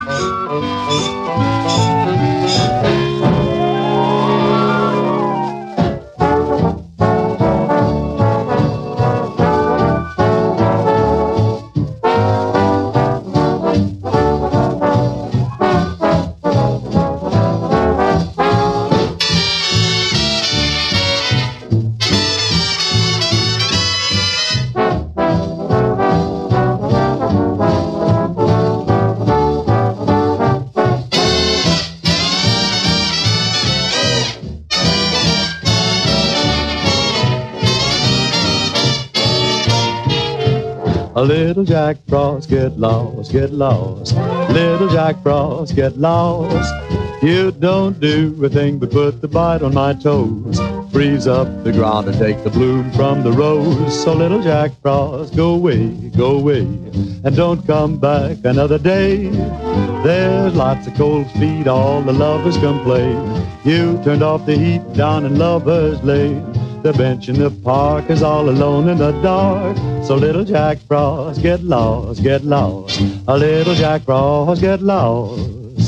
A little Jack Frost, get lost, get lost. Little Jack Frost, get lost. You don't do a thing but put the bite on my toes. Freeze up the ground and take the bloom from the rose. So little Jack Frost, go away, and don't come back another day. There's lots of cold feet, all the lovers complain. You turned off the heat down in Lover's Lane. The bench in the park is all alone in the dark. So little Jack Frost, get lost, get lost. A little Jack Frost, get lost.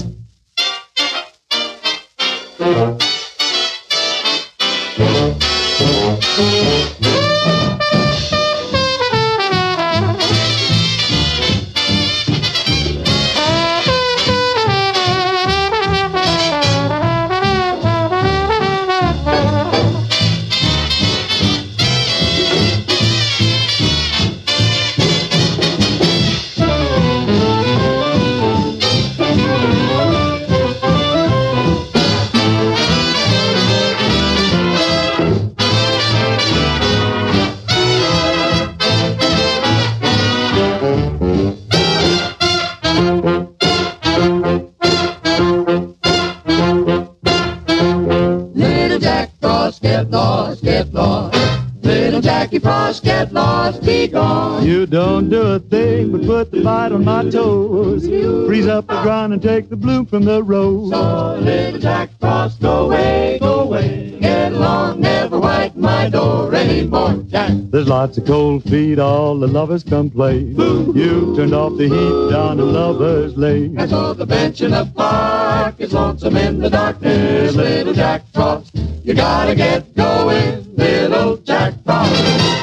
You don't do a thing but put the bite on my toes. Freeze up the ground and take the bloom from the rose. So little Jack Frost, go away, go away. Get along, never whiten my door anymore, Jack. There's lots of cold feet, all the lovers complain. You turned off the heat down in Lover's Lane. And so the bench in the park is lonesome in the darkness. Little Jack Frost, you gotta get going, little Jack Frost.